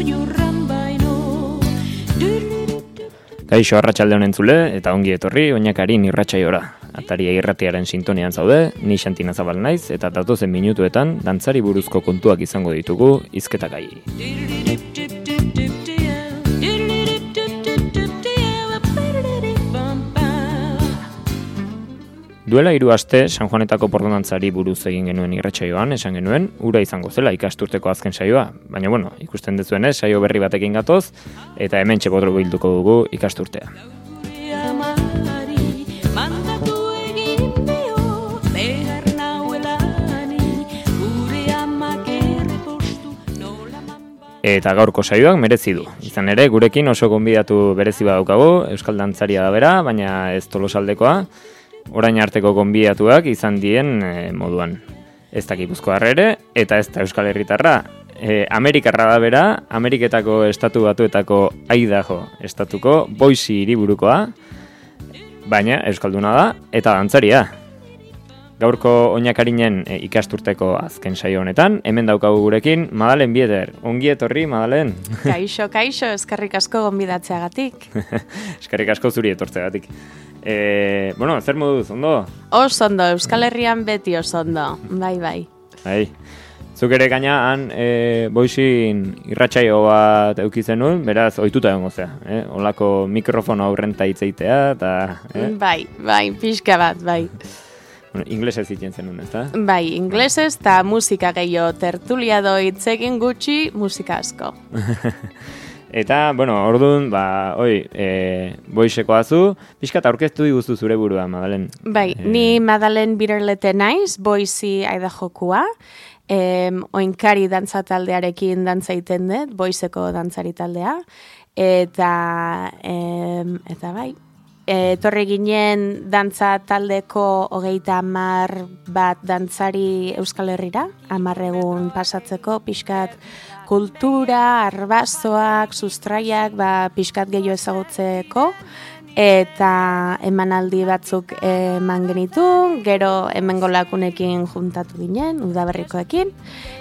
Kaixo, arratsalde honen zule, eta ongi etorri oinakarin irratsaiora. Ataria irratiaren sintonian zaude, ni Xantina Zabal naiz, eta datozen minutuetan dantzari buruzko kontuak izango ditugu hizketagai. Duela 3 aste, San Juanetako portondantzari buruz egin genuen irratsaioan, esan genuen, ura izango zela ikasturteko azken saioa. Baina, ikusten dezuenez, saio berri batekin gatoz, eta hemen txepotro bilduko dugu ikasturtea. Eta gaurko saioak merezi du. Izan ere, gurekin oso gonbidatu berezi badaukagu, euskal dantzaria da bera, baina ez Tolosaldekoa. Orain arteko gonbidatuak izan dien moduan. Ez da Gipuzkoarra ere, eta ez da Euskal Herritarra. Amerikarra da bera, Ameriketako estatu batuetako Idaho estatuko Boise hiriburukoa, baina euskalduna da eta dantzaria. Gaurko oinakarinen ikasturteko azken saio honetan, hemen daukagu gurekin Madalen Bieter. Ongi etorri, Madalen. Kaixo, eskerrik asko gonbidatzeagatik. Eskerrik asko zuri etortzeagatik. Zer moduz, ondo? Oso ondo, Euskal Herrian beti oso ondo, bai. Zuk ere gaina han Boisin irratsaio bat eukitzen nuen, beraz ohituta egongo zea, holako mikrofono aurrenta hitzeitea eta Bai, pixka bat, bai. Inglesez egiten zenun, ezta? Bai, inglesez eta musika gehiago, tertulia hitz egin gutxi, musika asko. Eta, orduan, Boisekoa zu, pixkat aurkeztu diguzu zure burua, Madalen. Bai, ni Madalen Biderlete naiz, Boise Idahokua, oinkari dantza taldearekin dantza egiten dut, Boiseko dantzari taldea, eta bai, etorri ginen dantza taldeko 30 bat dantzari Euskal Herrira, 10 egun pasatzeko, pixkat kultura, arbazoak, sustraiak, pixkat gehiago ezagutzeko, eta emanaldi batzuk eman genitu, gero hemengo lakunekin juntatu ginen, udaberrikoekin,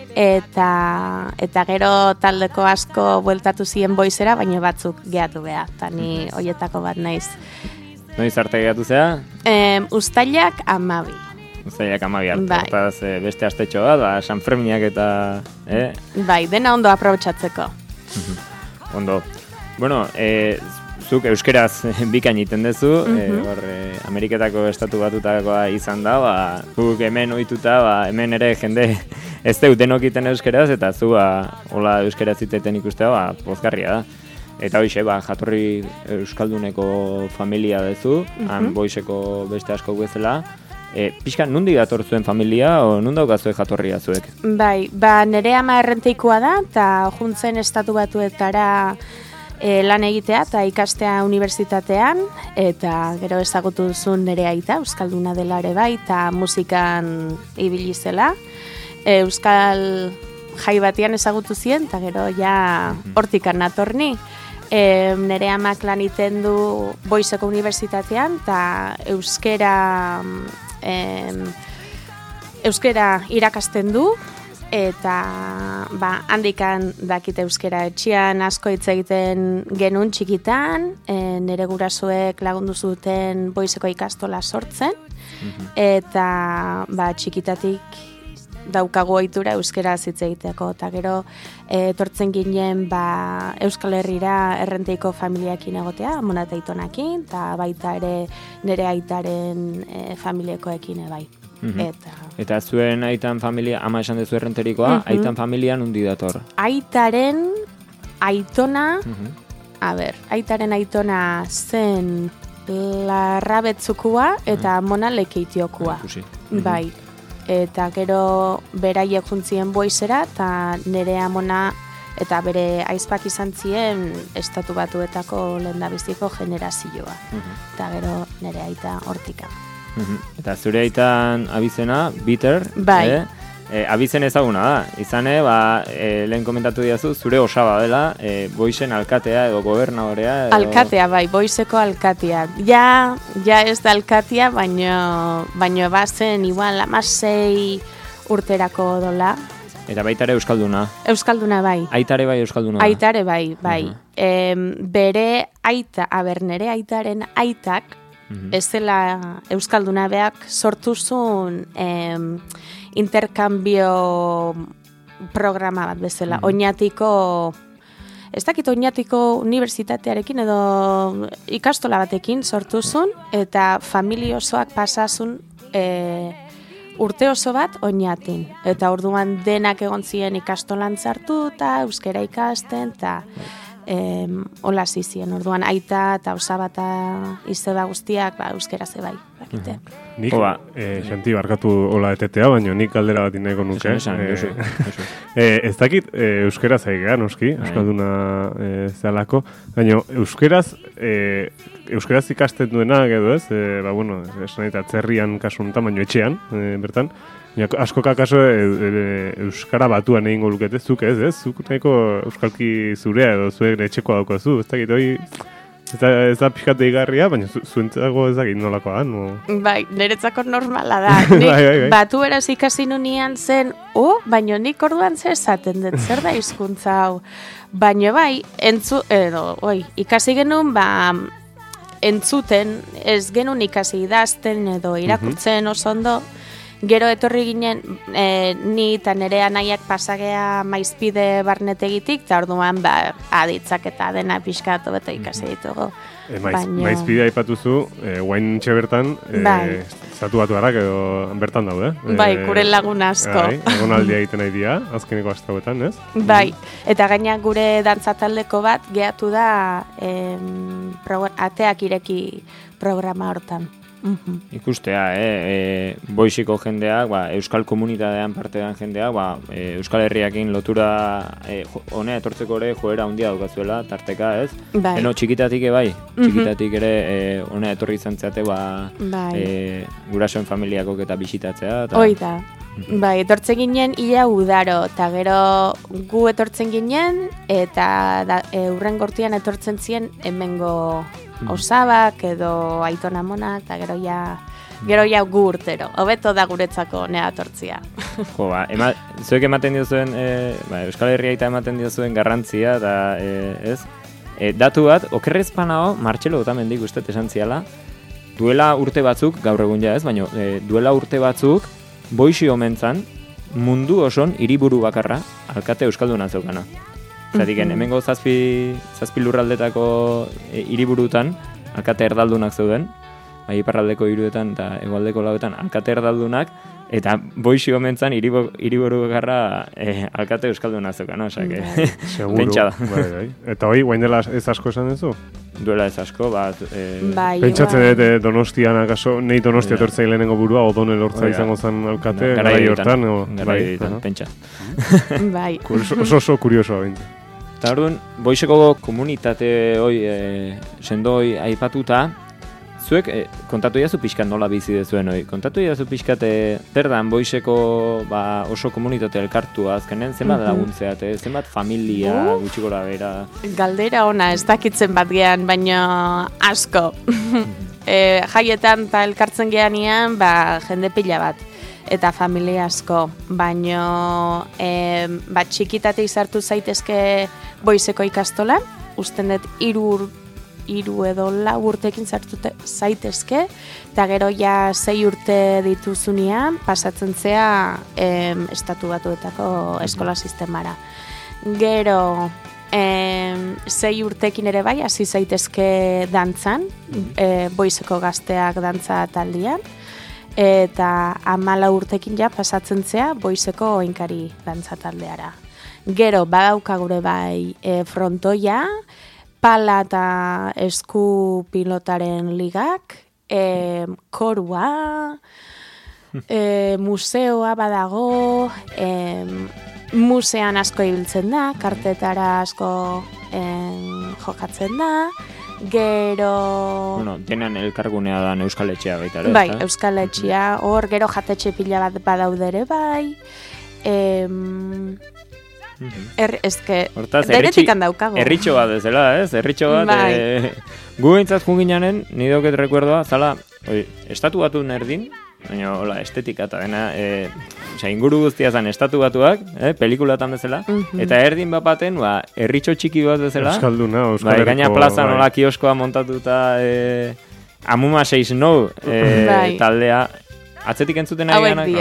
eta gero taldeko asko bueltatu ziren Boisera, baina batzuk gehatu beha, eta ni hoietako bat naiz. Noiz arte gehatu zea? Uztailak 12. Uztailak 12 arte, eta beste astetxo bat, San Ferminak eta... Bai, dena ondo aprobetxatzeko. Ondo. Zuk euskeraz bikain iten dezu, Ameriketako estatu batutakoa izan da, guk hemen ohituta, hemen ere jende ez denok iten euskeraz, eta zu hola euskeraz iteten ikustea, pozgarria da. Eta hoxe, jatorri euskalduneko familia dezu, han Boiseko beste asko bezala. Pixka, nundi dator zuen familia, o nun daukazue jatorria zuek? Bai, nire ama errenteikoa da, eta juntzen estatu batuetara lan egitea eta ikastea unibertsitatean, eta gero ezagutu duzun nire aita, euskalduna dela ere bai, eta musikan ibili zela. Euskal jai batian ezagutu zien, eta gero ja hortikan natorni. Nire amak lan iten du Boiseko unibertsitatean, eta euskera irakasten du, eta handikan dakite euskera etxean asko hitz egiten genuen txikitan, nire gurasoek lagundu zuten Boiseko ikastola sortzen, eta txikitatik daukagu ohitura euskaraz hitz egiteko, eta gero etortzen ginen Euskal Herrira errenteiko familiakin egotea, amona eta aitonakin, eta baita ere nire aitaren familiakoekin bai. Eta zuen aitan familia, ama esan dezu errenterikoa, aitan familia nundi dator? Aitaren aitona, aitaren aitona zen Larrabetzukua eta amona Lekeitiokua. Bai. Eta gero beraiek juntzien Boisera, eta nire amona eta bere aizpak izan ziren estatu batuetako lehendabiziko generazioa. Eta gero nire aita hortika. Eta zure aitan abizena, Bieter, bai. Abizen ezaguna da, izane, lehen komentatu diazu, zure osaba dela, Boisen alkatea edo gobernadorea. Alkatea, bai, Boiseko alkatea. Ja ez da alkatea, baino bazen igual 16 urterako dola, Eta baitare euskalduna. Euskalduna bai. Aitare bai euskalduna. Aitare bai. Bere aita, nere aitaren aitak, ez dela euskalduna beak sortu zuen interkambio programa bat bezala. Oñatiko, ez dakit Oñatiko unibertsitatearekin edo ikastola batekin sortu zuen, eta familia osoak pasazun urte oso bat Oñatin. Eta orduan denak egon ziren ikastolan sartu eta euskera ikasten, eta hola zizien. Orduan aita eta osabata izeba guztiak euskera zebai. Nik, Xanti, barkatu hola etetea, baina nik galdera bat ineko nuke. Ez dakit euskeraz aigea, noski, euskalduna zehalako, baina euskeraz ikasten duenak edo ez, esan eta atzerrian kasuntan, baina etxean, bertan, asko kakaso euskara batuan egingo lukete, zuk ez, zuk nahiko euskalki zurea edo zuek etxekoa daukazu, ez dakit, hori... Ez da pixkat deigarria, baina zuentzago ez dakit nolakoa, no? Bai, niretzako normala da. Batu eraz ikasi nunian zen, baina nik orduan zer esaten dut, zer da hizkuntza hau. Baina bai, ikasi genuen, entzuten, ez genuen ikasi idazten edo irakurtzen oso ondo, gero etorri ginen, ni eta nire anaiak pasagea maizpide barnetegitik, eta orduan aditzak eta dena pixkatu beto ikasi ditugu. Maizpide aipatuzu, guain txe bertan, zatu batu harrak edo bertan daude. Bai, kure lagun asko. Egon aldia egiten nahi dira, azkeneko astrauetan, ez? Bai, eta gaina gure dantzataldeko bat gehatu da ateak ireki programa hortan. Ikustea, boixiko jendeak, euskal komunitatean partean jendeak, euskal herriakin lotura honea etortzeko ere joera handia daukazuela, tarteka, ez? Bai. Txikitatik txikitatik ere honea etorri izan zeate, gurasoen familiakok eta bisitatzea. Oida. Bai, etortzen ginen ia udaro, eta gero gu etortzen ginen, eta urren gortian etortzen ziren hemengo osabak edo aitona mona, eta gero ja gu urtero. Hobeto da guretzako nea etortzia. Zuek ematen diozuen, Euskal Herria eta ematen diozuen garrantzia, eta ez? Datu bat, okerrezpanao, Martxelo Otamendik uste esan ziala, duela urte batzuk, gaur egun ja ez, baina duela urte batzuk, boixi omentzan, mundu oson hiriburu bakarra, alkate euskalduna zeukana. Zatik, hemengo zazpi lurraldetako hiriburutan, alkate erdaldunak zeuden, iparraldeko hiruetan eta hegoaldeko lauetan alkate erdaldunak, eta boixi omentzan hiriburu bakarra alkate euskalduna zeukana, pentsa da. Eta hoi, guain dela ez asko esan duzu? Duela ez asko, pentsatzen dut Donostian, akaso, nahi Donostia tortzei lehenengo burua, Odonel hortza izango zen alkate, garai hortan. Garai hortan, pentsa. Oso kuriosoa bintu. Eta orduan, boixeko komunitate hoi, sendoi aipatuta, zuek kontatu iazu pixkat nola bizi dezuen hoi. Kontatu iazu pixkat, berdan boixeko oso komunitate elkartu azkenen, zenbat laguntzeate, zenbat familia gutxi gora bera. Galdera ona, ez dakitzen bat gehan, baina asko. Jaietan eta elkartzen gehanean, jende pila bat. Eta familia asko, baino txikitatik sartu zaitezke boizeko ikastolan, usten dut hiru edo lau urtekin sartu zaitezke, eta gero ja 6 urte dituzunean pasatzen zea estatu batuetako eskola sistemara. Gero 6 urtekin ere bai, hasi zaitezke dantzan, boizeko gazteak dantza taldean, eta 14 urtekin ja pasatzen zea boizeko oinkari dantza taldeara. Gero badauka gure bai frontoia, pala eta esku pilotaren ligak, korua, museoa badago, musean asko ibiltzen da, kartetara asko jokatzen da, gero... Denan elkargunea da Euskal Etxea baita, ere? Bai, Euskal Etxea, hor gero jatetxe pila bat badaudere bai, denetik handaukago. Erritxo bat ezela, ez? Erritxo bat, gu behintzat junginanen, nidoket rekuerdoa, zala, estatu batu nerdin, baina hola, estetika eta dena, inguru guztia zen estatu batuak, pelikulatan bezala, eta erdin bapaten, herritxo txiki bat bezala, Euskalduna, Euskal Herriko, gaina plaza nola kioskoa montatuta, Amuma 6-9 taldea, atzetik entzuten ari ganak?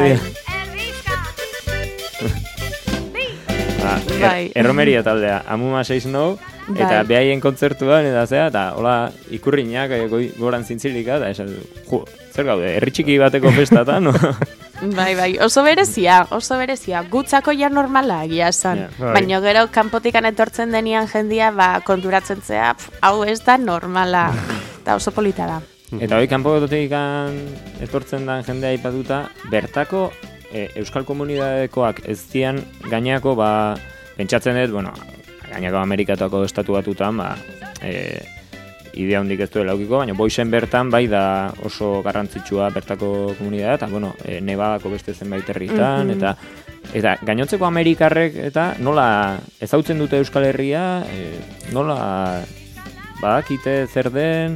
Erromeria taldea, Amuma 6-9, eta behaien kontzertuan, eta hola ikurriñak goran zintzilika, eta zer gaude, herritxiki bateko festatan, no? Bai, oso berezia, gutzako ja normala egia esan, baina gero kanpotikan etortzen denian jendia, konturatzen zea, hau ez da normala, eta oso polita da. Eta hori kanpotik etortzen den jendea ipatuta, bertako Euskal Komunidadekoak ez dian gainako, pentsatzen dut, gainako Amerikatako estatu batutan, idea hondik ez duela aukiko, baina boizen bertan bai da oso garrantzitsua bertako komunidadea, eta Nevadako beste zenbait herritan, eta gainontzeko Amerikarrek eta nola ezautzen dute Euskal Herria, nola badakite zer den,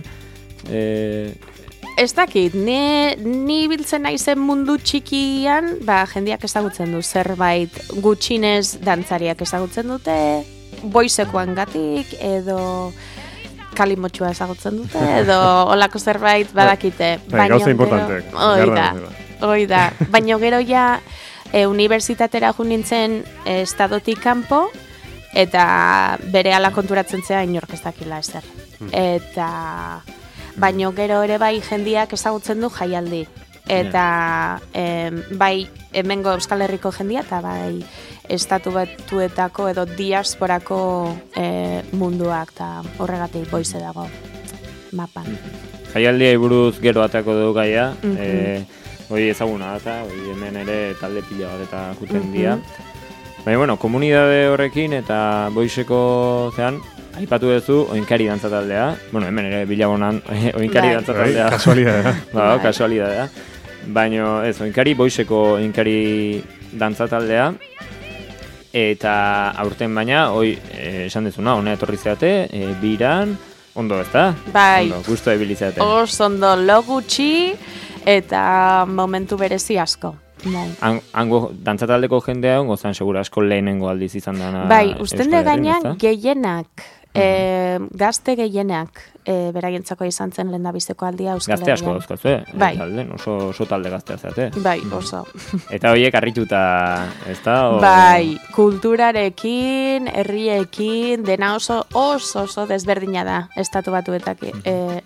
ez dakit, ni biltzen naizen mundu txikian, jendeak ezagutzen du zerbait gutxinez dantzariak ezagutzen dute, boizekoan gatik, edo kalimotxua ezagutzen dute, edo olako zerbait badakite. Gauza importantek. Hoi da. Baina gero ja unibertsitatera jo nintzen estadotik kanpo, eta bere ala konturatzen zea inork ez dakila ezer. Eta baina gero ere bai jendiak ezagutzen du jaialdi. Eta bai hemengo Euskal Herriko jendia, eta bai estatu batuetako edo diasporako munduak, eta horregatik boize dago mapan. Jaialdiai buruz gero atako dugu gaia, hori ezaguna da, hori hemen ere talde pila bat eta juten dira. Baina, komunidade horrekin eta boizeko zean, aipatu duzu oinkari dantzataldea. Hemen ere bilagonan oinkari dantzataldea. Kasualidadea. Kasualidadea. Baina ez, boizeko oinkari dantzataldea. Eta aurten baina, esan dezuna, hona etorri zeate, biran, ondo ez da? Bai. Ondo, gusto ebilizeate. Ondo, lo gutxi eta momentu berezi asko. Hango dantzataldeko jendea ongo zan segura asko lehenengo aldiz izan dana. Bai, usten de gainean gehienak, gazte gehienak, beraientzako izan zen lehendabizeko aldia Euskal Herrian. Gazte asko dauzkatzu, bai. Oso talde gaztea zeate. Bai, oso. Eta horiek harrituta, ez da? Bai, kulturarekin, herriekin, dena oso desberdina da, estatu batuetakin,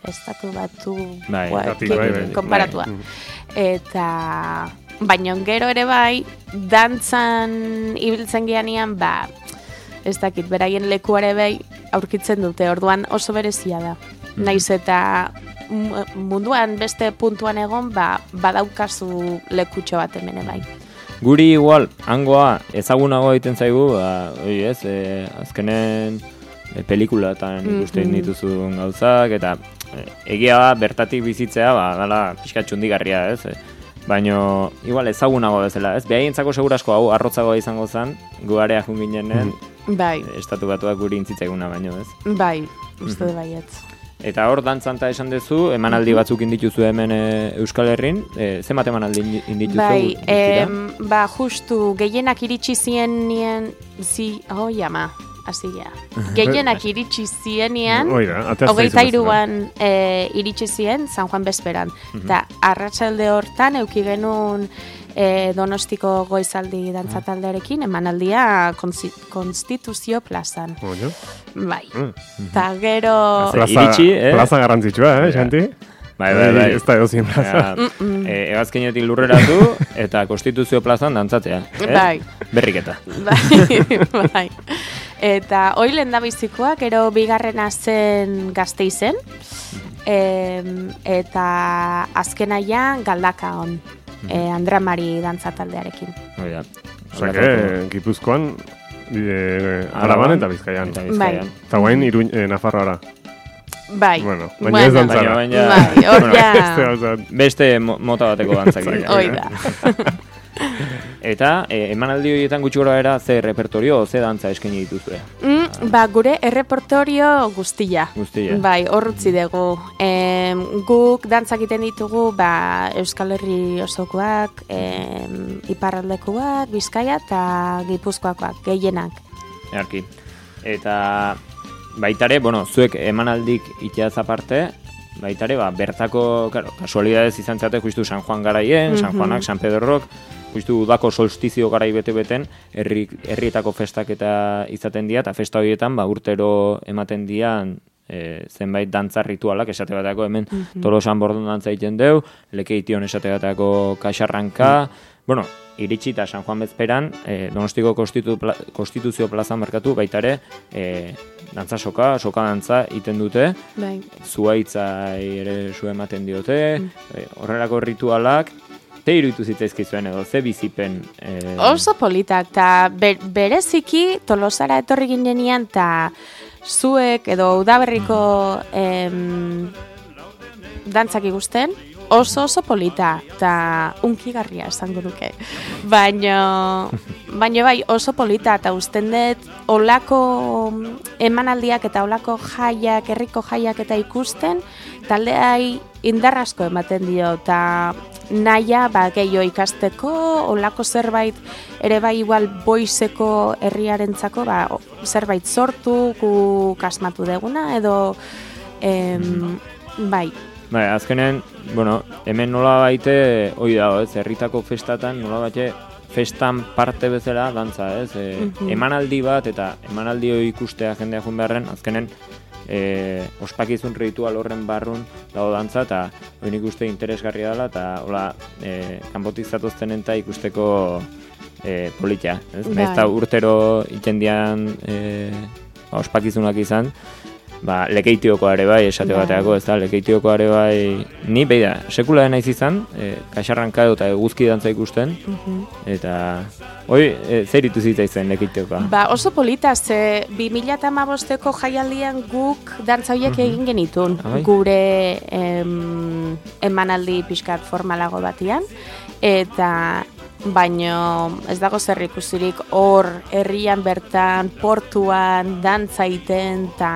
konparatua. Eta baina gero ere bai, dantzan ibiltzen geanean, ez dakit, beraien lekuare bai aurkitzen dute, orduan oso berezia da. Naiz eta munduan beste puntuan egon, badaukazu lekutxo bat hemen bai. Guri igual, hangoa ezagunago egiten zaigu, azkenen pelikulatan ikusten dituzun gauzak, eta egia da, bertatik bizitzea, dala pixkatxundigarria, ez? Baina, igual, ezagunago bezala, ez? Behaientzako segurasko hau arrotzagoa izango zen, guarea junginen, estatu batuak guri intzitzaiguna baino, ez? Bai, uste baietz. Eta hor, dantzanta esan dezu, emanaldi batzuk indituzu hemen Euskal Herrin, zenbat emanaldi indituzu? Justu, gehienak iritsi zienien, gehienak iritsi zienean, 23an iritsi zien, San Juan bezperan. Eta arratsalde hortan euki genuen Donostiko goizaldi dantzataldearekin, emanaldia Konstituzio plazan. Bai. Eta gero... Plaza garrantzitsua, Xanti? Bai. Ez da edozien plaza. Egazkenetik lurreratu eta Konstituzio plazan dantzatea. Bai. Berriketa. Bai. Eta hoi lehendabizikoak, ero bigarrena zen Gasteizen, eta azkenaia Galdakaon, Andra Mari dantzataldearekin. Osake, Gipuzkoan, Araban eta Bizkaian. Eta guain Nafarroara. Bai. Bueno, baina ez dantzara. Bai, beste mota bateko dantzak. Hoi da. Eta emanaldi horietan gutxi gora era ze repertorio, ze dantza eskaini dituzue? Gure errepertorio guztia. Bai, horrutzi dugu. Guk dantzak egiten ditugu Euskal Herri osokoak, iparraldekoak, Bizkaia eta Gipuzkoakoak, gehienak. Erki. Eta baitare, zuek emanaldik iteaz aparte, baitare, bertako, kasualidadez izan zate, justu San Juan garaien, San Juanak, San Pedrok, justu udako solstizio garai bete-beten, herrietako festak eta izaten dira, eta festa horietan, urtero ematen dian, zenbait dantza ritualak, esate batako hemen Tolosan bordon dantza egiten deu, Lekeition esate batako kaxarranka, iritsi eta San Juan bezperan, Donostiko Konstituzio plazan markatu baitare, dantza soka dantza iten dute, zuaitza ere zu ematen diote, horrelako ritualak, te iruditu zitzaizkizuen edo, ze bizipen? Oso politak, eta bereziki Tolosara etorri ginenean, eta zuek edo udaberriko dantzak ikusten, oso polita, eta unkigarria esango nuke. Baina bai, oso polita, eta usten dut olako emanaldiak eta olako jaiak, herriko jaiak eta ikusten, taldeai indarrasko ematen dio, eta naia gehiago ikasteko, olako zerbait, ere bai igual boizeko herriarentzako, zerbait sortu, guk asmatu deguna, edo bai. Azkenen, hemen nola baite, hoi dago, herritako festatan, nola baite, festan parte bezala dantza, emanaldi bat, eta emanaldi hori ikustea jendea jun beharren, azkenen, ospakizun ritual horren barrun dago dantza, eta hori nik uste interesgarria dela, eta hola, kanpotik zatoztenen eta ikusteko politia. Eta urtero itendian ospakizunak izan, Lekeitioko are bai, esate bateako, ez da, Lekeitioko are bai, ni beida, sekula naiz izan, kaxarranka eta eguzki dantza ikusten, eta hoi, zer iritu zitzaizen Lekeitiokoa? Oso polita, ze 2015ko jaialdian guk dantza horiek egin genitun, gure emanaldi pixkat formalago batian, eta baino ez dago zer ikusirik hor herrian bertan, portuan, dantza iten, eta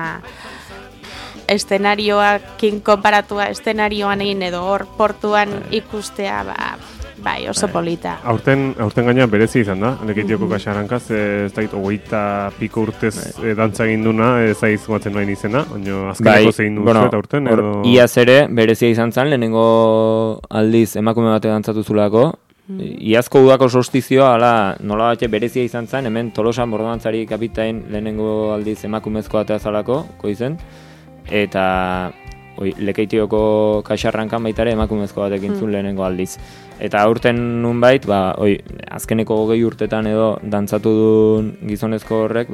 estenarioakin konparatua estenarioan egin edo hor portuan ikustea, bai, oso polita. Aurten gaina berezi izan da, Lekeitioko kaxarrankaz, ez da hogeita piko urtez dantza egin duna, ez da izumatzen nahi izena, baina azkeneko zein du zuet aurten. Iaz ere, berezia izan zen, lehenengo aldiz emakume bate dantzatu zulako, iazko udako solstizioa, nola bate berezia izan zen, hemen Tolosan bordantzari kapitain lehenengo aldiz emakumezko batea zalako, koizen, eta Lekeitioko kaxarrankan baitare emakumezko batekin zuen lehenengo aldiz. Eta aurten nunbait, azkeneko 20 urtetan edo dantzatu duen gizonezko horrek,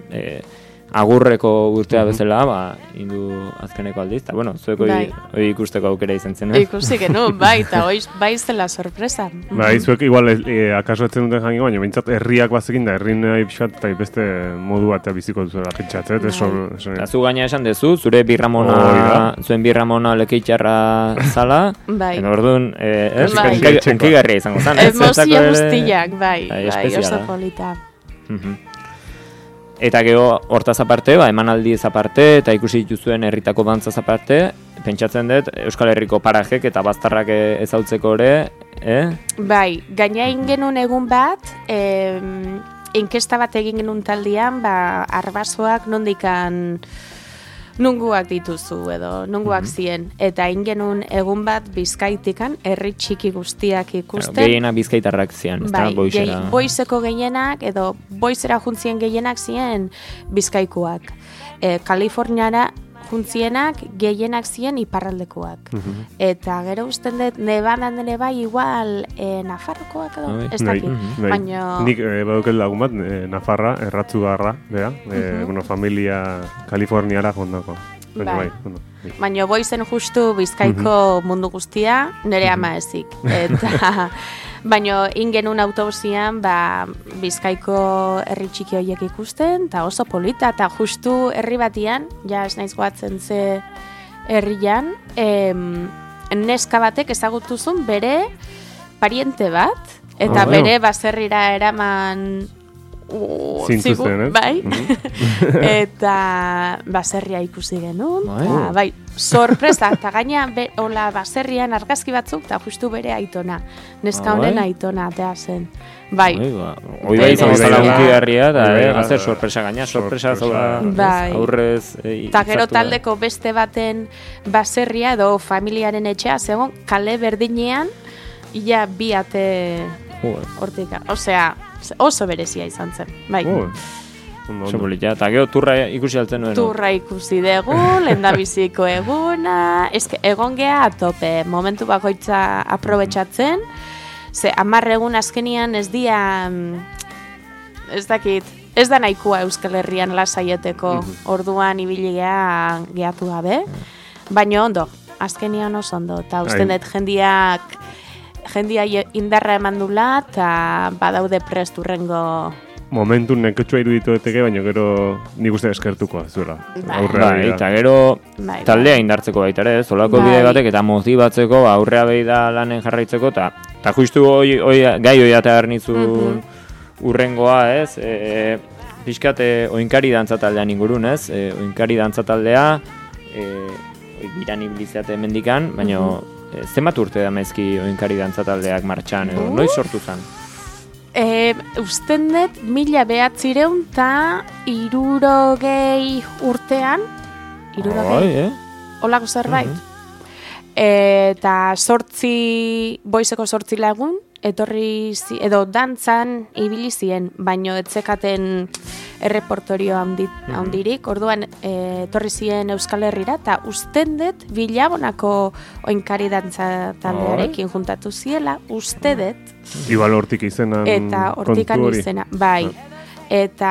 agurreko urtea bezala, indu azkeneko aldiz. Eta, zuek hori ikusteko aukera izan zen. Ikusi genuen, eta bai zela sorpresa. Zuek igual akaso etzen duten jango, baina bintzat herriak bazekin da, herrin ipsat eta beste modu batea biziko duzuela pentsatzet. Eta zu gaina esan dezu, zure zuen birramona Lekeitiarra zala, eta orduan, enkigarria izango zen. Emozio guztiak, bai, oso polita. Eta gero hortaz aparte, emanaldiez aparte, eta ikusi dituzuen herritako dantzaz aparte, pentsatzen dut Euskal Herriko parajek eta baztarrak ezautzeko ere, Bai, gaina egin genuen egun bat, inkesta bat egin genuen taldean, arbasoak nondikan nunguak dituzu edo nunguak ziren. Eta egin genuen egun bat Bizkaitikan, herri txiki guztiak ikusten. Gehiena bizkaitarrak ziren, ez da, boizera? Boizeko gehienak edo boizera juntzien gehienak ziren Bizkaikoak. Kaliforniara juntzienak gehienak ziren iparraldekoak. Eta gero usten dut, Nevadan ere bai igual Nafarrokoak edo, ez dakit. Nik baduket lagun bat, Nafarra, erratzugarra, familia Kaliforniara jondako. Baina boizen justu Bizkaiko mundu guztia, nire ama ezik. Eta baina ingenun autobusian Bizkaiko herri txiki horiek ikusten, eta oso polita, eta justu herri batian, ja ez naiz goatzen ze herrian, neska batek ezagutuzun bere pariente bat, Eta bere baserrira eraman Zintuzten, bai. Eta baserria ikusi genuen. Bai, sorpresa. Eta gaina, hola baserrian argazki batzuk, eta justu bere aitona. Neska honen aitona, atea zen. Bai. Hoi bai izan zala gunki garria, eta hazer sorpresa gaina, sorpresa aurrez. Eta gero taldeko beste baten baserria edo familiaren etxea, zegoen kale berdinean, ia bi ate hortika. Osea, oso berezia izan zen, bai. Zopolitia, eta gero turra ikusi altzen nuen. Turra ikusi dugu, lehendabiziko eguna, egon geha atope, momentu bakoitza aprobetxatzen, ze 10 egun azkenian ez dia, ez dakit, ez da nahikoa Euskal Herrian lasaieteko, orduan ibili gehatu gabe, baina ondo, azkenian oso ondo, eta usten dut jendia indarra eman dula, eta badaude prest urrengo... Momentu neketxua iruditu eteke, baina gero nik uste eskertuko zuela. Bai, eta gero taldea indartzeko baita ere, zolako bide batek eta motibatzeko, aurrea behi da lanen jarraitzeko, eta justu gai hoi eta garnizun urrengoa, ez? Piskat, oinkari dantzataldean ingurun, ez? Oinkari dantzataldea, biran ibilizeate mendikan, baina zenbat urte da mezki oinkari dantzataldeak martxan, edo noiz sortu zen? Usten dut 1900 eta 60 urtean, 60, holako zerbait. Eta boizeko 8 lagun, etorri edo dantzan ibili zien, baino etzekaten erreportorio handirik, orduan etorri zien Euskal Herrira, eta usten dut Bilabonako oinkari dantza taldearekin juntatu ziela, uste dut. Igual hortik izenan kontu hori. Eta hortikan izena, bai. Eta,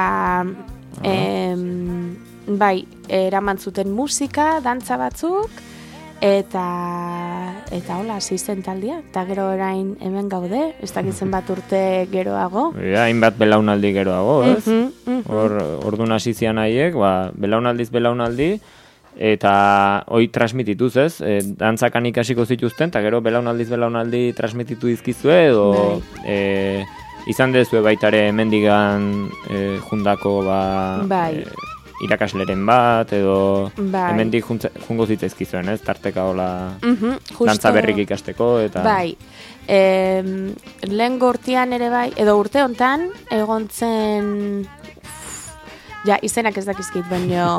bai, eraman zuten musika, dantza batzuk, eta hola, zizen taldia, eta gero orain hemen gaude, ez dakitzen bat urte geroago. Hainbat belaunaldi geroago, ez? Orduan hasi zian haiek, belaunaldi, eta hoi transmitituz, ez? Dantzakan ikasiko zituzten, eta gero belaunaldi transmititu izkizue, edo izan dezue baitare mendigan jundako irakasleren bat, edo hemendik jungo zitzaizkizuen, ez? Tarteka hola dantza berrik ikasteko, eta... Bai, lehen gortian ere bai, edo urte hontan, egon zen... Ja, izenak ez dakizkit, baino...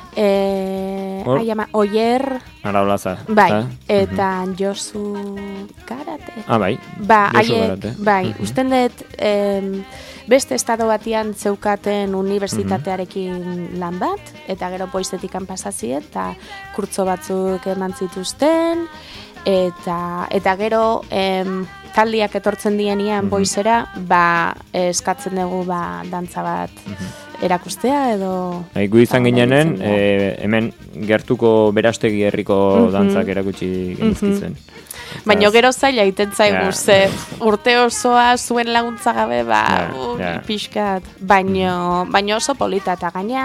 Oier... Araulaza. Bai, eta Josu Karate. Bai, Josu Karate. Bai, usten dut... Beste estado batian zeukaten unibertsitatearekin lan bat, eta gero poizetikan pasaziet, eta kurtzo batzuk eman zituzten, eta gero taldiak etortzen dienean boizera, eskatzen dugu dantza bat erakustea, edo... Gu izan ginenen, hemen gertuko berastegi herriko dantzak erakutsi genizkitzen. Baina gero zaila iten zaigu, ze urte osoa zuen laguntza gabe, pixkat. Baina oso polita, eta gaina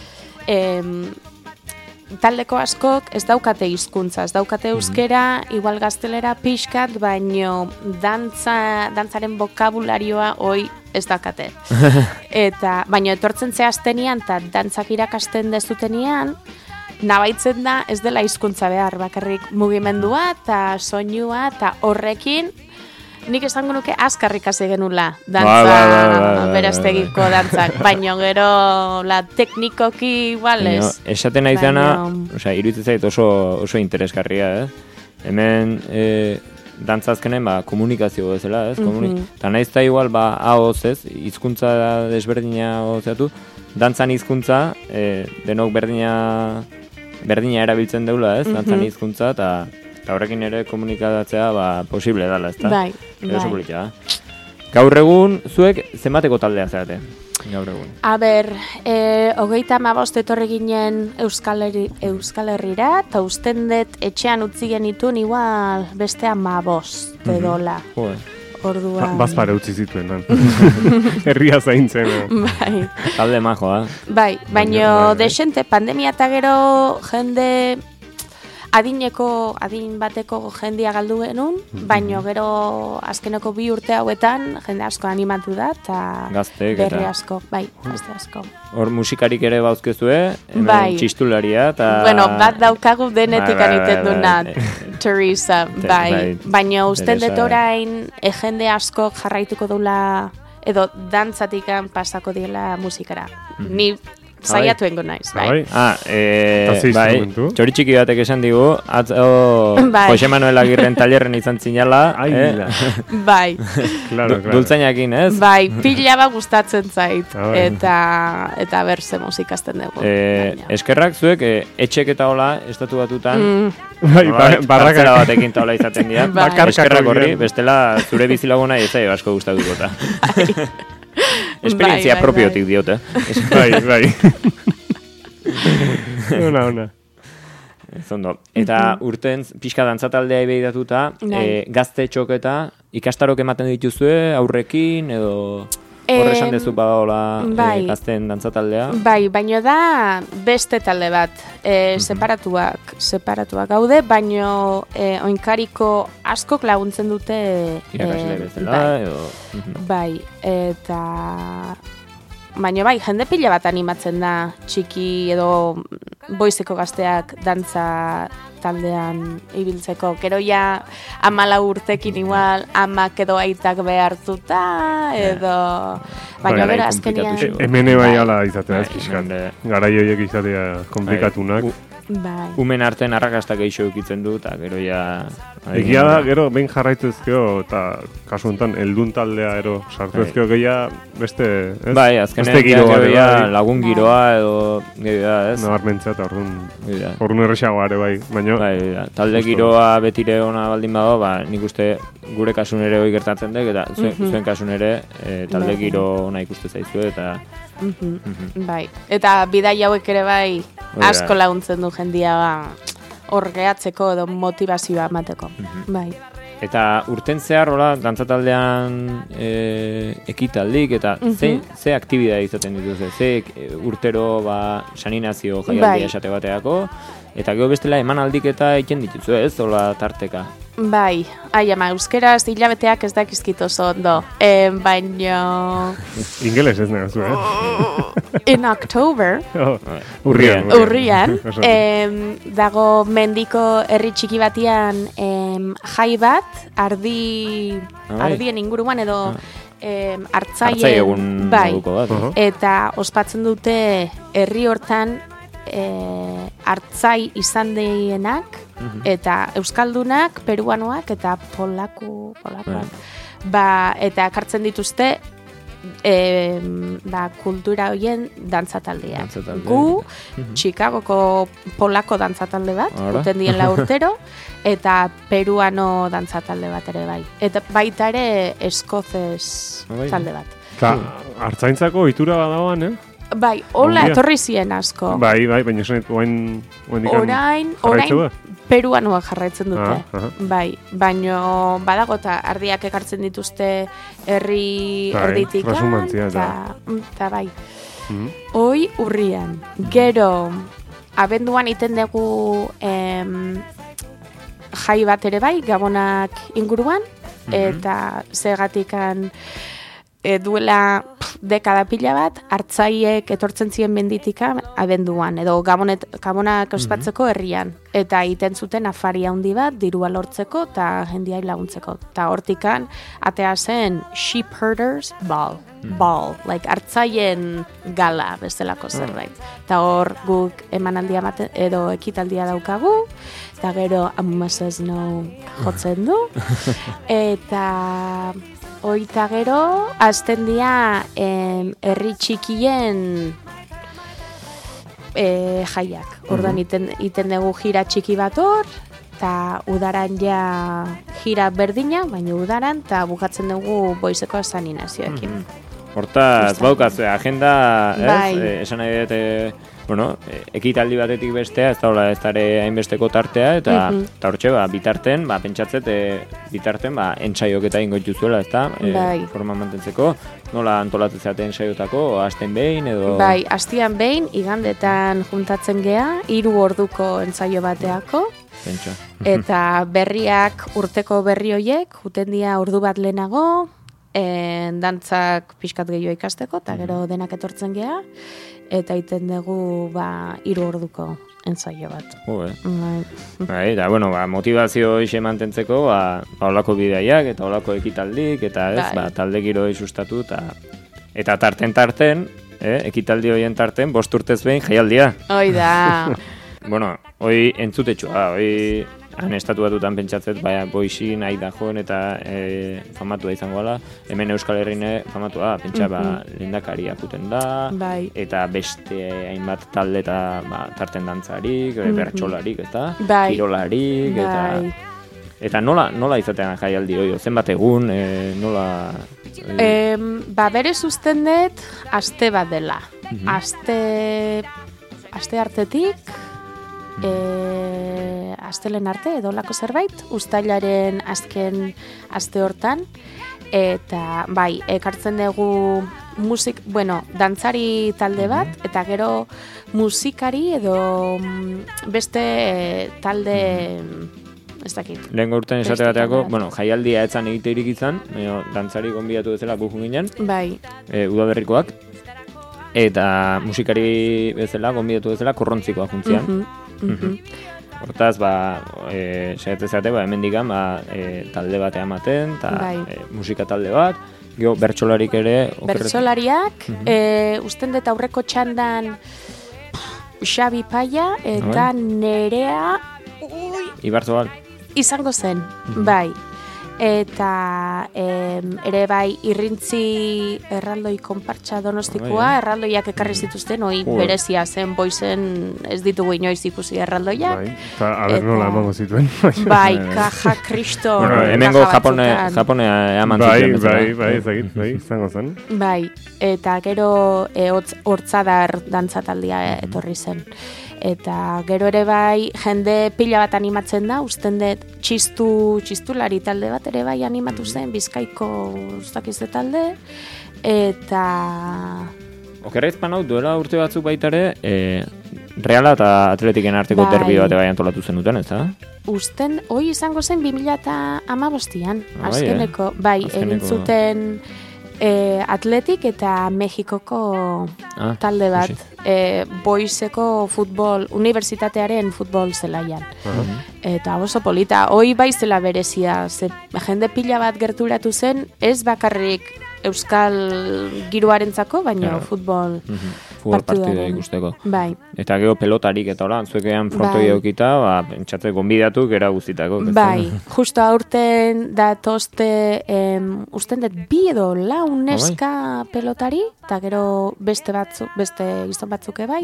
taldeko askok ez daukate hizkuntza, ez daukate euskera, igual gaztelera pixkat, baina dantzaren bokabularioa hoi ez daukate. Baina etortzen zehaztenian, eta dantzak irakasten dezutenian, nabaitzen da ez dela hizkuntza behar, bakarrik mugimendua eta soinua eta horrekin nik esango nuke azkarrik hasi genula dantza berastegiko dantzak, baina gero teknikoki igual ez. Esaten nahi zena, iruditzen zait oso interesgarria, hemen dantza azkenen komunikazio bezala, eta nahiz eta igual ahoz ez, hizkuntza desberdina ozeatu, dantzan hizkuntza denok berdina erabiltzen deula, ez? Dantzan hizkuntza, eta horrekin ere komunikatzea posible dela, ez da? Bai. Gaur egun, zuek zenbateko taldea zeate? Gaur egun. A ber, 35 etorri ginen Euskal Herrira, eta usten dut etxean utzi genitun igual beste 15 edola. Orduan... Bazpare utzi zituen, herria zaintzen. Bai. Talde majoa. Bai, baina desente pandemia eta gero jende adin bateko jendia galdu genuen, baino gero azkeneko 2 urte hauetan jende asko animatu da, eta berri asko, bai, gazte asko. Hor musikarik ere bauzkezue, hemen txistularia, eta... Bueno, bat daukagu denetik aniten duna, Teresa, bai. Baina usten dut orain, jende asko jarraituko dula, edo dantzatikan pasako diela musikara. Ni saiatu engo naiz, bai. Bai, txori txiki batek esan digu, Jose Manuel Agirren talerren izan zinala, bai. Dultzainakin, ez? Bai, pila bat gustatzen zait, eta berze musikazten dugu. Eskerrak zuek, etxek eta hola, estatu batutan, barrakara batekin taula izaten dira, eskerrak horri, bestela zure bizilaguna ez zaio asko gustatuko eta. Esperientzia propiotik diote. Bai. Ona. Zondo. Eta urten pixka dantzataldea ibeidatuta, gazte txoketa, ikastarok ematen dituzue, aurrekin, edo... Horre esan dezu badaola gazten dantzataldea? Bai, baino da beste talde bat, separatuak gaude, baino oinkariko askok laguntzen dute... Irakasle bezala, edo... Bai, eta... Baina bai, jende pila bat animatzen da txiki edo boizeko gazteak dantza taldean ibiltzeko. Gero ja 14 urtekin igual amak edo aitak behartuta edo... Baina bera azkenian... Hemen bai ala izatea ez pixkan. Garai horiek izatea komplikatunak. Bai. Umen artean arrakastak eixo eukitzen du, eta gero ja... Egia da, gero, behin jarraitu ezkeo, eta kasu honetan, eldun taldea, sartu ezkeo gehiago, beste... Bai, azkenean gero lagun giroa, edo... ez? Nabarmentza, eta orduan erresagoa ere, bai. Talde giroa betire ona baldin badago, nik uste gure kasun ere hori gertatzen dek, eta zuen kasun ere talde giro ona ikuste zaizue, eta... Bai, eta bidai hauek ere bai asko laguntzen du jendia hor gehatzeko edo motivazioa emateko. Bai. Eta urten zehar, hola, dantzataldean ekitaldik, eta ze aktibidea izaten dituzte? Ze urtero saninazio jaialdia esate bateako, eta gero bestela emanaldik eta egiten dituzu, ez? Hola, tarteka. Bai, ama, euskeraz hilabeteak ez dakizkit oso ondo, baina... Ingeles ez negazu, In October, urrian, dago mendiko herri txiki batian jai bat, ardien inguruan edo hartzaien, bai, eta ospatzen dute herri hortan hartzai izan deienak, eta euskaldunak, peruanoak eta polakoak. Eta ekartzen dituzte kultura horien dantzataldeak. Gu, Chicagoko polako dantzatalde bat, uten diela urtero, eta peruano dantzatalde bat ere bai. Eta baita ere eskozez talde bat. Eta hartzaintzako itura badagoan, Bai, hola etorri ziren asko. Bai, baina esanet, orain peruanoak jarraitzen dute. Bai, baina badago eta ardiak ekartzen dituzte herri erditik. Eta bai. Hoi urrian. Gero, abenduan iten dugu jai bat ere bai, Gabonak inguruan, eta zegatikan duela dekada pila bat, hartzaiek etortzen ziren menditika abenduan, edo Gabonak ospatzeko herrian. Eta egiten zuten afaria handi bat, dirua lortzeko eta jendiai laguntzeko. Eta hortikan, atea zen Sheep Herders Ball, like hartzaien gala bezalako zerbait. Eta hor guk emanaldia edo ekitaldia daukagu, eta gero Amasaz No jotzen du, eta... Oita gero, azten dia herri txikien jaiak. Ordan iten dugu jira txiki bat hor, eta udaran ja jira berdina, baina udaran, eta bukatzen dugu boizeko saninazioekin. Hortaz, baukazue, agenda, esan nahi dut, ekitaldi batetik bestea, ez da ere hainbesteko tartea, eta hortxe, bitarten, pentsatzet, bitarten, entsaiok eta ingo dituzuela, ez da, forma mantentzeko, nola antolatzen zeaten ensaiotako, hasten behin, edo... Bai, hastian behin, igandetan juntatzen gea, 3 orduko entsaio bateako, Pentsa. Eta berriak, urteko berri hoiek, juten dira ordu bat lehenago, dantzak pixkat gehiago ikasteko, eta gero denak etortzen gea, eta iten dugu 3 orduko ensaio bat. Bai, eta, bueno, motivazio ixe mantentzeko, olako bidaiak, eta olako ekitaldik, eta ez, talde giro sustatu, eta tarten, ekitaldi horien tarten, 5 urtez behin jaialdia. Hoi da. Bueno, hoi entzutetxua, hoi han estatu batutan pentsatzet, boixi nahi da joan eta famatua izango ala, hemen Euskal Herrine famatua, pentsa lehendakaria juten da, eta beste hainbat talde eta tarten dantzarik, bertsolarik, eta kirolarik, eta nola izatean jaialdi hori, zenbat egun, nola... Berez usten dut, aste bat dela. Aste hartetik, astelen arte edo lako zerbait, uztailaren azken aste hortan, eta ekartzen dugu dantzari talde bat, eta gero musikari edo beste talde... Lehen urtean esate bateako, jaialdia etzan egiteirik izan, dantzari gonbidatu bezala gujun ginen, udaberrikoak, eta musikari bezala, gonbidatu bezala, korrontzikoa juntzian. Hortaz, saiatzen zate, hemen digan, talde bat ematen, eta musika talde bat, gero bertsolarik ere... Bertsolariak, usten dut aurreko txandan Xabi Paia, eta Nerea... Ibarzobal. Izango zen, bai. Eta ere irrintzi erraldoi konpartxa Donostikoa, erraldoiak ekarri zituzten, berezia zen boizen ez ditugu inoiz ikusi erraldoiak. Eta aber nola emango zituen. Kaja Kristo. Hemengo Japonea eman zituen. Bai, izango zen. Bai, eta gero hortzadar dantzataldia etorri zen. Eta gero ere jende pila bat animatzen da, usten dut txistulari talde bat ere animatu zen, Bizkaiko ustakizte talde, eta... Okerrez panau, duela urte batzuk baitare, Reala eta Atletiken arteko derbi bate antolatu zen duten, ez da? Usten, hoi izango zen 2015an, azkeneko, egin zuten... Atletik eta Mexikoko talde bat, boizeko futbol, unibertsitatearen futbol zelaian. Eta oso polita, hoi zela berezia, jende pila bat gerturatu zen, ez bakarrik euskal giroarentzako, baina futbol partidua ikusteko. Bai. Eta gero pelotarik eta hola, zuekean frontoi eukita, pentsatze gonbidatu gera guztitako. Bai, justo aurten datozte, usten dut 2 edo 4 neska pelotari, eta gero beste gizon batzuk bai.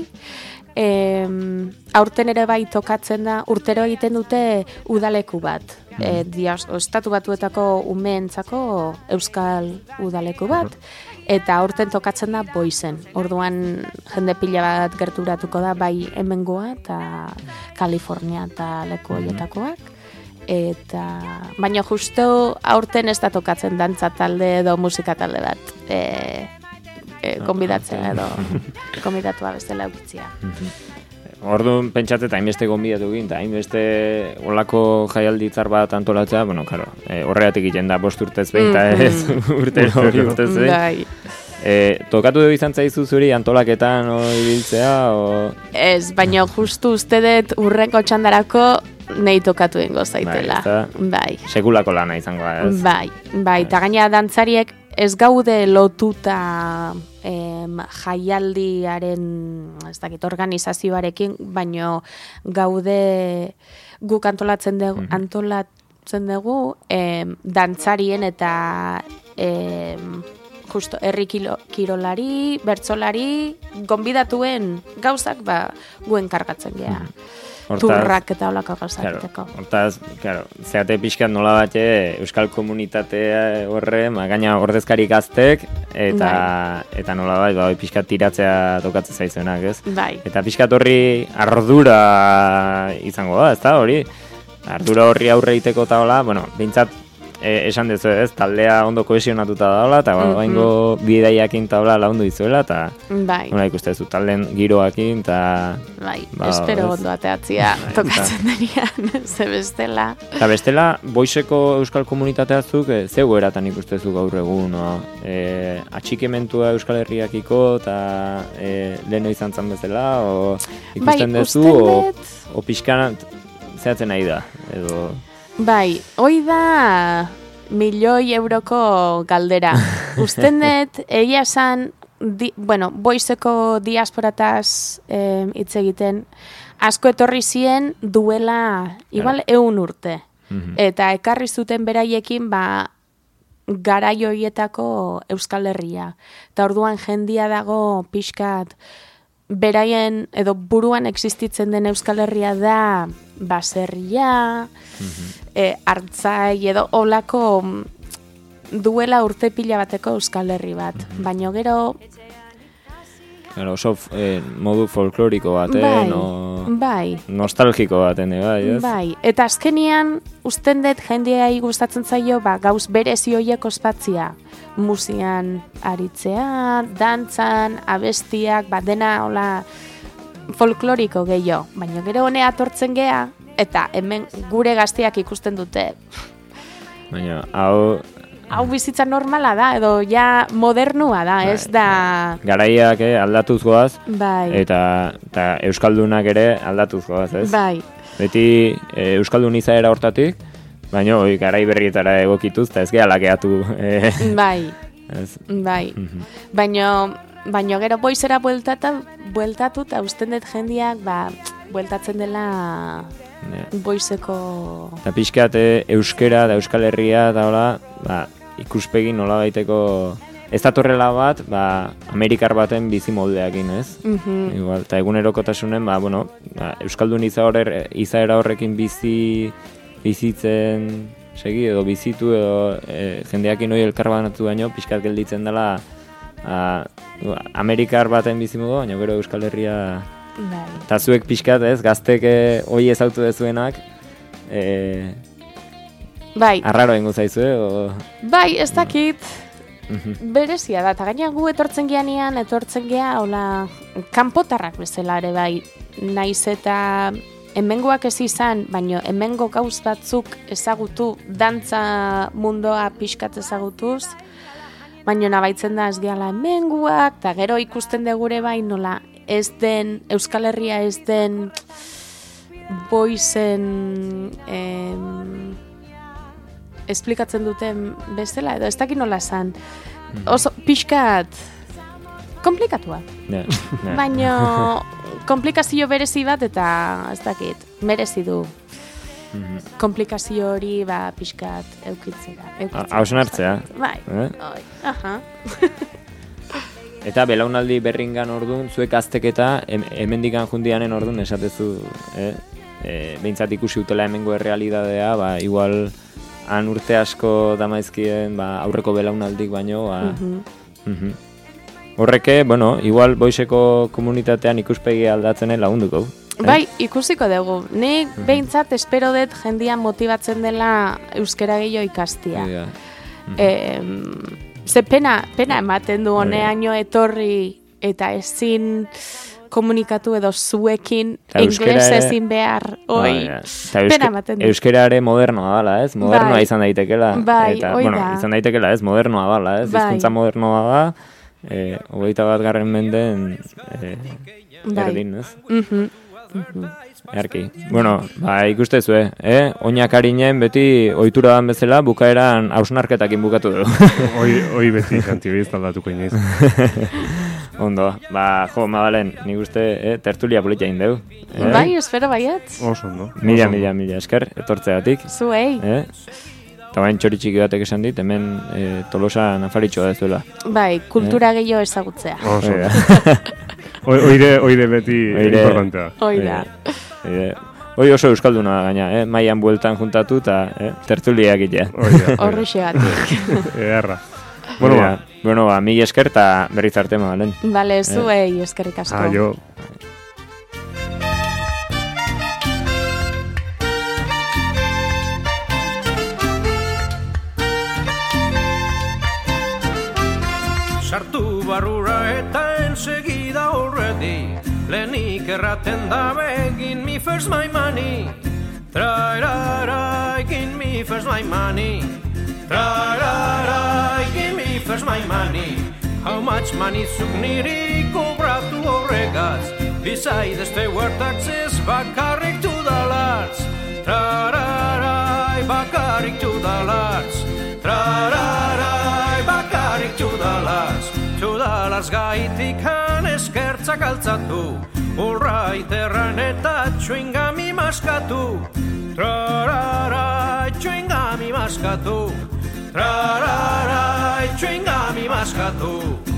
Aurten ere tokatzen da, urtero egiten dute udaleku bat. Estatu Batuetako umeentzako euskal udaleku bat. Eta aurten tokatzen da boizen. Orduan jende pila bat gerturatuko da bai hemengoa eta Kalifornia eta leku horietakoak. Baina justo aurten ez da tokatzen dantza talde edo musika talde bat. Konbidatzea edo konbidatua bestela eukitzia. Orduan pentsatzen eta hainbeste gonbidatu egin, eta hainbeste olako jaialditzar bat antolatzea, horregatik egiten da 5 urtez behin, eta ez urtero urtez behin. Tokatu dugu izan zaizu zuri antolaketan ibiltzea? Ez, baina justu uste dut urrenko txandarako nahi tokatu ingo zaitela. Bai. Sekulako lana izango da, ez? Bai, eta gaina dantzariek ez gaude lotuta jaialdiaren organizazioarekin, baino gaude guk antolatzen dugu dantzarien eta justo herri kirolari, bertsolari, gonbidatuen gauzak guen kargatzen geha. Turrak eta olako gauzaketeko. Hortaz, zeate pixkat nola bat euskal komunitate horre, gaina ordezkari gaztek, eta nola bat pixkat tiratzea tokatzen zaizuenak, ez? Bai. Eta pixkat horri ardura izango da, ez da, hori? Ardura horri aurre iteko eta hola, behintzat esan dezu ez, taldea ondo kohesionatuta daula, eta baingo bidaiakin tabla laundu izuela, eta nola ikustezu, talden giroakin, eta... Bai, espero ondo ateatzia tokatzen denian, ze bestela. Eta bestela, boizeko euskal komunitateazuk, zeu eratan ikustezu gaur egun, atxikementua Euskal Herriakiko, eta leheno izan zan bezala, o ikusten dezu, o pixkan zehatzen nahi da, edo... Bai, hoi da €1.000.000 galdera. Usten dut, egia esan, boizeko diasporataz hitz egiten, asko etorri zien duela, igual 100 urte. Eta ekarri zuten beraiekin, garai horietako Euskal Herria. Eta orduan jendia dago pixkat, beraien edo buruan existitzen den Euskal Herria da baserria, hartzai edo olako duela urte pila bateko Euskal Herri bat. Baina gero... Oso modu folkloriko baten, nostalgiko baten, bai, ez? Bai, eta azkenian usten dut jendeai gustatzen zaio, gauz berezi horiek ospatzia. Musian aritzea, dantzan, abestiak, dena hola folkloriko gehiago. Baina gero honea atortzen gea, eta hemen gure gazteak ikusten dute. Baina, hau bizitza normala da, edo ja modernua da, ez da... Garaiak aldatuz goaz, bai. Eta euskaldunak ere aldatuz goaz, ez? Bai. Beti euskaldun izaera hortatik, baina garai berrietara egokituz, eta ez geha lakeatu. Bai, bai. Baina gero boizera bueltatu, eta usten dut jendiak, bueltatzen dela... boizeko... Eta pixkat euskera da Euskal Herria da hola, ikuspegi nola baiteko ez datorrela bat, Amerikar baten bizi moldeakin, ez? Igual, eta egunerokotasunen, euskaldun izaera horrekin bizitzen segi edo bizitu edo jendeakin hori elkarbanatu baino, pixkat gelditzen dela Amerikar baten bizi modu, baina gero Euskal Herria... Eta zuek pixkat, ez, gaztek hoi ezautu dezuenak, arraro ingo zaizue, Bai, ez dakit, berezia da, eta gaina gu etortzen gea, hola, kanpotarrak bezala ere bai, naiz eta hemengoak ez izan, baina hemengo gauz batzuk ezagutu, dantza mundoa pixkat ezagutuz, baina nabaitzen da ez gehala hemengoak, eta gero ikusten degure bai nola, ez den, Euskal Herria ez den boizen esplikatzen duten bezala, edo ez dakit nola esan. Oso pixkat komplikatua. Baina komplikazio berezi bat eta ez dakit, merezi du. Komplikazio hori pixkat eukitzera. Hausen hartzea. Bai, aha. Eta belaunaldi berringan orduan, zuek azteketa, hemendikan jundianen orduan esatezu, behintzat ikusi utela hemengo errealidadea, igual han urte asko damaizkien aurreko belaunaldik baino, horreke, igual boizeko komunitatean ikuspegi aldatzenen lagunduko. Bai, ikusiko dugu. Nik behintzat espero dut jendian motibatzen dela euskera gehiago ikastia. Ze pena ematen du honeaino etorri eta ezin komunikatu edo zuekin ingles ezin behar, pena ematen du. Euskera ere modernoa dala, ez? Modernoa izan daitekela. Bai, oida. Izan daitekela, ez? Modernoa dala, ez? Hizkuntza modernoa da, 21. menden erdin, ez? Earki. Ikustezue, oinak harinen beti ohitura dan bezala bukaeran hausnarketakin bukatu dugu. Hoi beti jantibiz taldatuko inoiz. Ondo, Madalen, nik uste tertulia politia indeu. Bai, espero baiet. Oso ondo. Mila esker, etortzeatik. Zuei. Eta bain txoritxiki batek esan dit, hemen Tolosan afaritxoa dezuela. Bai, kultura gehiago ezagutzea. Oso. Oide beti importantea. Oida. Hoi oso euskalduna gaina, maian bueltan juntatu eta tertuliak itea. Horri xegatik. Erra. Mila esker eta berriz arte, Madalen. Bale, zuei eskerrik asko. Aio. erraten dabe, give me first my money. Tra-ra-ra, give me first my money. Tra-ra-ra, give me first my money. How much money zuk niri kobratu horregaz? Besides steward taxes, bakarrik $2. Tra-ra-ra, bakarrik $2. Tra-ra-ra, bakarrik $2. $2 gaitikan eskertzak altzatu, urrait erran eta txuingami maskatu. Tra-ra-ra, txuingami maskatu. Tra-ra-ra, txuingami maskatu.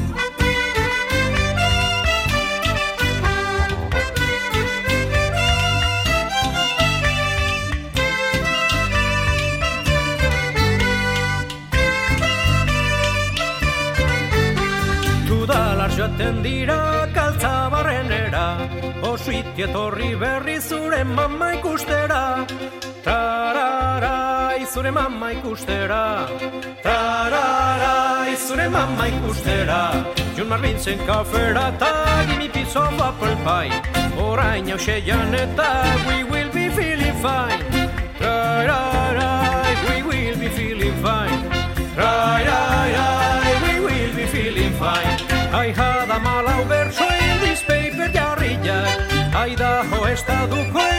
$2 joaten dira kaltzabarrenera, osuiti etorri berri zure mama ikustera. Tararai, zure mama ikustera. Tararai, zure mama ikustera. Jun Marvintzen kafera ta give me piece of apple pie. Orain hauseian eta we will be feeling fine. Tararai, we will be feeling fine. Tararai, we will be feeling fine. I had a malau verso in this paper jarrilla. Idaho estaduko